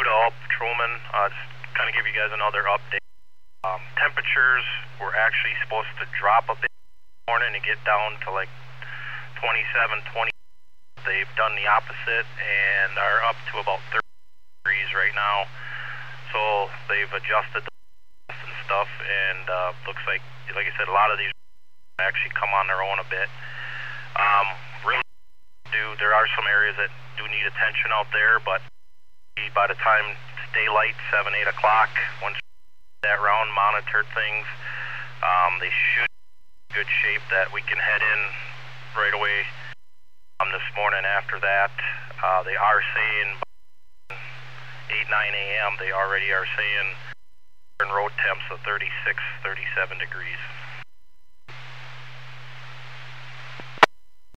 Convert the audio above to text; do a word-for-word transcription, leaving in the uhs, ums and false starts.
to all patrolmen. Uh, just kind of give you guys another update. Um, temperatures were actually supposed to drop a bit this morning and get down to like twenty-seven, twenty. They've done the opposite and are up to about thirty degrees right now. So they've adjusted the and stuff, and uh, looks like, like I said, a lot of these actually come on their own a bit. Um, really do. There are some areas that do need attention out there, but by the time it's daylight, seven, eight o'clock, once that round monitored things, um, they should be in good shape that we can head in right away. Um, this morning after that, uh, they are saying eight, nine a m they already are saying road temps of thirty-six, thirty-seven degrees.